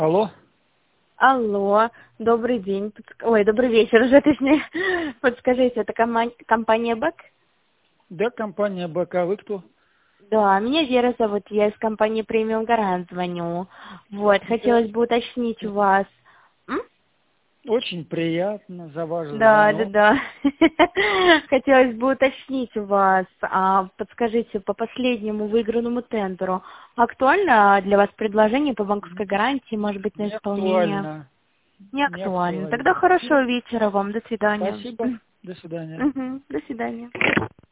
Алло. Алло, добрый день. Ой, добрый вечер уже, точнее. Подскажите, это компания БЭК? Да, компания БК. Вы кто? Да, меня Вера зовут, я из компании Премиум Гарант звоню. Вот, Да. хотелось бы уточнить у вас. М? Очень приятно за ваш Да, да, звонок. да. Хотелось бы уточнить у вас, подскажите, по последнему выигранному тендеру, актуально для вас предложение по банковской гарантии, может быть, на Не исполнение? актуально. Не Не актуально. Тогда актуально. хорошего вечера вам. До свидания. Спасибо. До свидания. Мгм. До свидания.